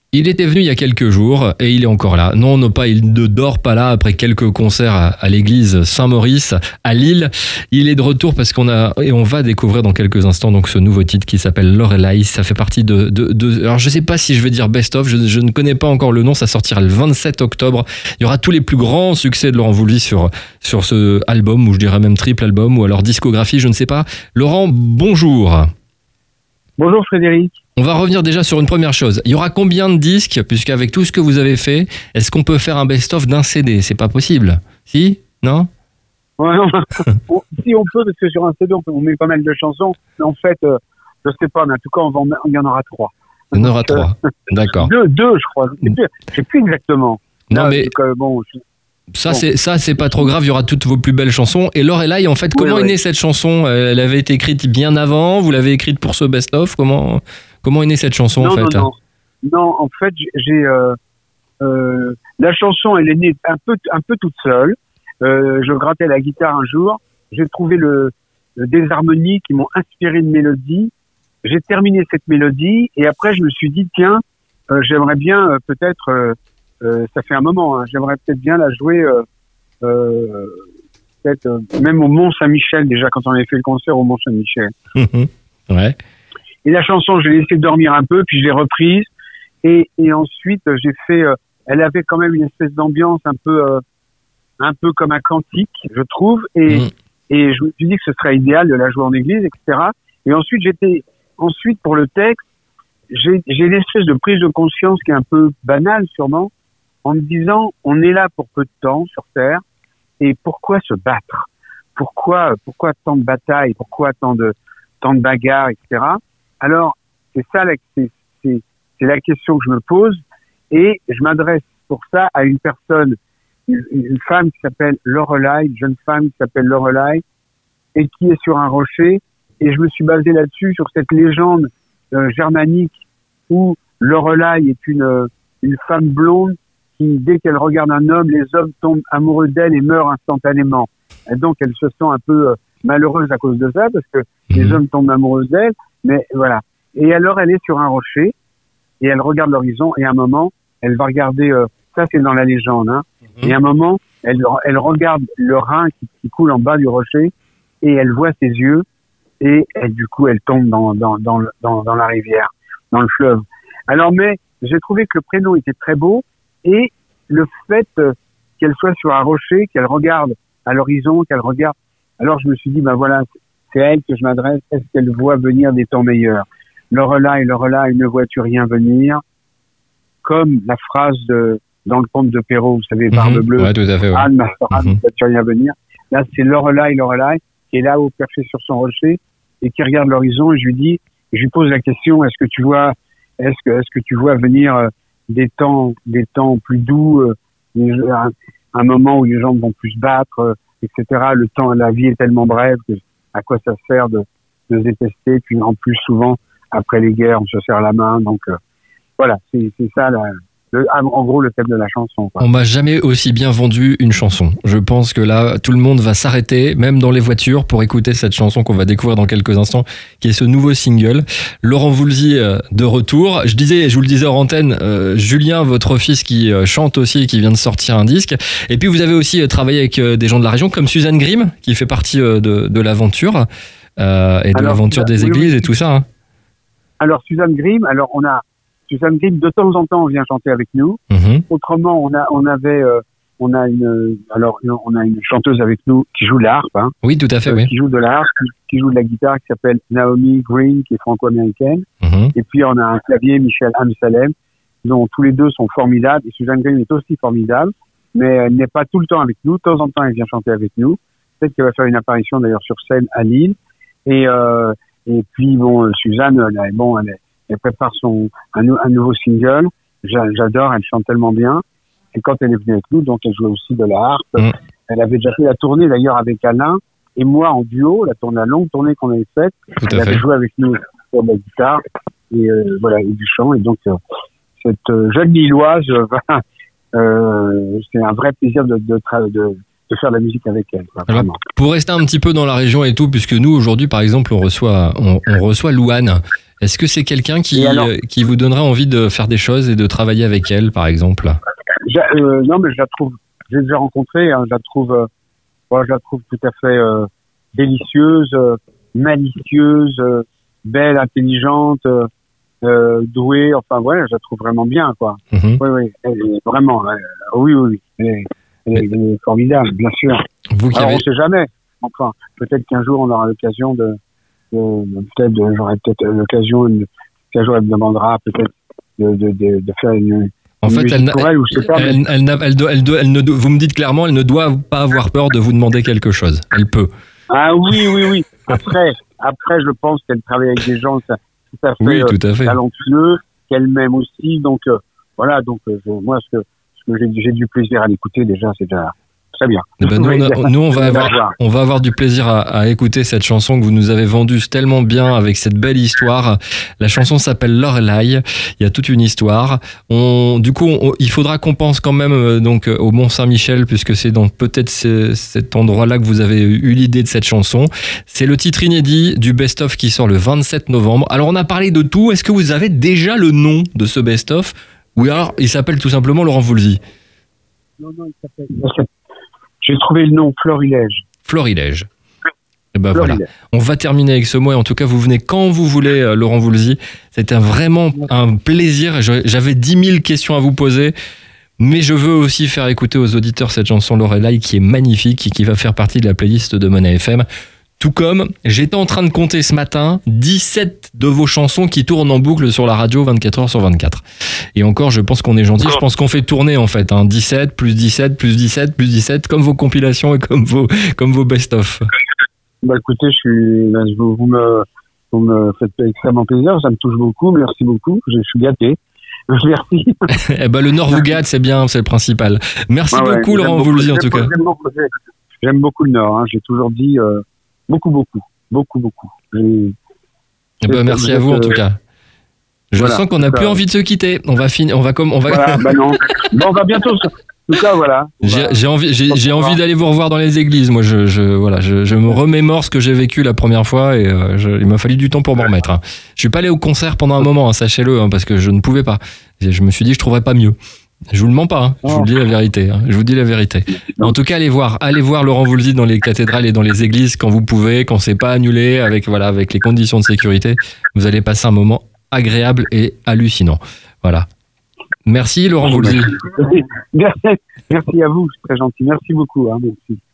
Il était venu il y a quelques jours et il est encore là. Non, il ne dort pas là après quelques concerts à l'église Saint-Maurice à Lille. Il est de retour parce on va découvrir dans quelques instants donc ce nouveau titre qui s'appelle Lorelai. Ça fait partie alors je sais pas si je vais dire best of, je ne connais pas encore le nom, ça sortira le 27 octobre. Il y aura tous les plus grands succès de Laurent Voulzy sur ce album, ou je dirais même triple album, ou alors discographie, je ne sais pas. Laurent, bonjour. Bonjour Frédéric. On va revenir déjà sur une première chose. Il y aura combien de disques, puisqu'avec tout ce que vous avez fait, est-ce qu'on peut faire un best-of d'un CD ? C'est pas possible. Si ? Non ? Ouais, non. Si on peut, parce que sur un CD, on met pas mal de chansons. Mais en fait, je sais pas, mais en tout cas, il y en aura 3. Il y en aura 3. D'accord. Deux, je crois. Je sais plus exactement. Non, là, mais... Ça, c'est pas trop grave, il y aura toutes vos plus belles chansons. Et Lorelai, en fait, comment est née cette chanson ? Elle avait été écrite bien avant, vous l'avez écrite pour ce best-of ? Comment est née cette chanson, en fait ? Non, en fait, la chanson, elle est née un peu toute seule. Je grattais la guitare un jour, j'ai trouvé des harmonies qui m'ont inspiré une mélodie. J'ai terminé cette mélodie et après, je me suis dit, tiens, j'aimerais bien peut-être... ça fait un moment, j'aimerais peut-être bien la jouer peut-être même au Mont-Saint-Michel, déjà quand on avait fait le concert au Mont-Saint-Michel. Ouais. Et la chanson, je l'ai laissée dormir un peu, puis je l'ai reprise et ensuite j'ai fait elle avait quand même une espèce d'ambiance un peu comme un cantique, je trouve, et je me suis dit que ce serait idéal de la jouer en église, etc. Et ensuite pour le texte, j'ai une espèce de prise de conscience qui est un peu banale sûrement, en me disant, on est là pour peu de temps sur Terre, et pourquoi se battre ? Pourquoi tant de batailles ? Pourquoi tant de bagarres, etc. Alors, c'est la question que je me pose, et je m'adresse pour ça à une personne, une femme qui s'appelle Lorelai, une jeune femme qui s'appelle Lorelai, et qui est sur un rocher, et je me suis basé là-dessus, sur cette légende germanique, où Lorelai est une femme blonde, qui, dès qu'elle regarde un homme, les hommes tombent amoureux d'elle et meurent instantanément. Et donc, elle se sent un peu malheureuse à cause de ça, parce que les hommes tombent amoureux d'elle, mais voilà. Et alors, elle est sur un rocher, et elle regarde l'horizon, et à un moment, elle va regarder, ça c'est dans la légende, et à un moment, elle regarde le Rhin qui coule en bas du rocher, et elle voit ses yeux, et du coup, elle tombe dans la rivière, dans le fleuve. Alors, mais j'ai trouvé que le prénom était très beau, et le fait qu'elle soit sur un rocher, qu'elle regarde à l'horizon, qu'elle regarde... Alors je me suis dit, ben voilà, c'est à elle que je m'adresse. Est-ce qu'elle voit venir des temps meilleurs ? Lorelai, ne vois-tu rien venir ? Comme la phrase dans le conte de Perrault, vous savez, Barbe Bleue, ouais, tout à fait, ouais. Anne, ma sœur Anne, ne vois-tu rien venir ? Là, c'est Lorelai, qui est là-haut perché sur son rocher et qui regarde l'horizon, et je lui pose la question, est-ce que tu vois venir des temps plus doux, un moment où les gens vont plus se battre, etc. La vie est tellement brève que à quoi ça sert de se détester, puis en plus souvent après les guerres on se serre la main, donc voilà, c'est ça en gros le thème de la chanson, quoi. On m'a jamais aussi bien vendu une chanson. Je pense que là, tout le monde va s'arrêter, même dans les voitures, pour écouter cette chanson qu'on va découvrir dans quelques instants, qui est ce nouveau single. Laurent Voulzy de retour. Je vous le disais hors antenne, Julien, votre fils qui chante aussi, qui vient de sortir un disque. Et puis vous avez aussi travaillé avec des gens de la région, comme Suzanne Grimm, qui fait partie de l'aventure, et de l'aventure des églises et tout ça. Alors Suzanne Grimm, de temps en temps, vient chanter avec nous. Autrement, on a une chanteuse avec nous qui joue de la harpe. Oui, tout à fait, oui. Qui joue de la harpe, qui joue de la guitare, qui s'appelle Naomi Green, qui est franco-américaine. Et puis, on a un clavier, Michel Amsalem, dont tous les deux sont formidables. Et Suzanne Grimm est aussi formidable, mais elle n'est pas tout le temps avec nous. De temps en temps, elle vient chanter avec nous. Peut-être qu'elle va faire une apparition, d'ailleurs, sur scène à Lille. Et puis, Suzanne, elle prépare un nouveau single. J'adore, elle chante tellement bien. Et quand elle est venue avec nous, donc elle jouait aussi de la harpe. Elle avait déjà fait la tournée d'ailleurs avec Alain et moi en duo, la longue tournée qu'on avait faite. Elle avait joué avec nous sur la guitare et voilà, et du chant. Et donc cette jeune Lilloise, c'est un vrai plaisir de faire de la musique avec elle. Quoi, alors, pour rester un petit peu dans la région et tout, puisque nous aujourd'hui par exemple on reçoit Louane. Est-ce que c'est quelqu'un qui vous donnera envie de faire des choses et de travailler avec elle par exemple? Non, mais je la trouve, j'ai déjà rencontré, hein, je la trouve tout à fait délicieuse, malicieuse, belle, intelligente, douée. Enfin voilà, je la trouve vraiment bien, quoi. Mm-hmm. Oui, elle est vraiment. Oui, elle est formidable, bien sûr. Alors, on sait jamais. Enfin, peut-être qu'un jour on aura l'occasion j'aurai peut-être l'occasion, qu'un jour elle me demandera peut-être de faire une. En fait, vous me dites clairement, elle ne doit pas avoir peur de vous demander quelque chose. Elle peut. Ah oui. Après, je pense qu'elle travaille avec des gens tout à fait talentueux, qu'elle m'aime aussi. Donc, voilà. Donc, moi, ce que j'ai du plaisir à l'écouter, déjà, c'est déjà très bien. Ben nous, on va avoir du plaisir à écouter cette chanson que vous nous avez vendue tellement bien avec cette belle histoire. La chanson s'appelle Lorelai. Il y a toute une histoire. Il faudra qu'on pense quand même donc au Mont-Saint-Michel, puisque c'est dans peut-être cet endroit-là que vous avez eu l'idée de cette chanson. C'est le titre inédit du best-of qui sort le 27 novembre. Alors, on a parlé de tout. Est-ce que vous avez déjà le nom de ce best-of? Ou alors, il s'appelle tout simplement Laurent Voulzy? Non, il s'appelle... J'ai trouvé le nom, Florilège. Florilège. Et ben voilà. On va terminer avec ce mot. Et en tout cas, vous venez quand vous voulez, Laurent Voulzy. C'était vraiment un plaisir. J'avais 10 000 questions à vous poser. Mais je veux aussi faire écouter aux auditeurs cette chanson Lorelai qui est magnifique et qui va faire partie de la playlist de Money FM. Tout comme j'étais en train de compter ce matin 17 de vos chansons qui tournent en boucle sur la radio 24 heures sur 24. Et encore, je pense qu'on est gentil. Je pense qu'on fait tourner en fait. 17, plus 17, plus 17, plus 17, comme vos compilations et comme vos best-of. Bah écoutez, vous me faites extrêmement plaisir. Ça me touche beaucoup. Merci beaucoup. Je suis gâté. Merci. Eh ben, le Nord vous gâte, c'est bien, c'est le principal. Merci beaucoup, Laurent Voulzy, en tout cas. J'aime beaucoup le Nord. Hein. J'ai toujours dit... Beaucoup. Merci à vous en tout cas. Je sens qu'on n'a plus envie de se quitter. On va. Voilà, non. On va bientôt. En tout cas, voilà. J'ai envie d'aller vous revoir dans les églises. Moi, je me remémore ce que j'ai vécu la première fois et il m'a fallu du temps pour m'en remettre. Hein. Je suis pas allé au concert pendant un moment, hein, sachez-le, hein, parce que je ne pouvais pas. Je me suis dit, je trouverais pas mieux. Je vous le mens pas, hein. Je vous dis la vérité. Hein. Je vous dis la vérité. En tout cas, allez voir Laurent Voulzy dans les cathédrales et dans les églises quand vous pouvez, quand c'est pas annulé, avec les conditions de sécurité. Vous allez passer un moment agréable et hallucinant. Voilà. Merci Laurent Voulzy. Merci à vous, c'est très gentil. Merci beaucoup. Hein, merci.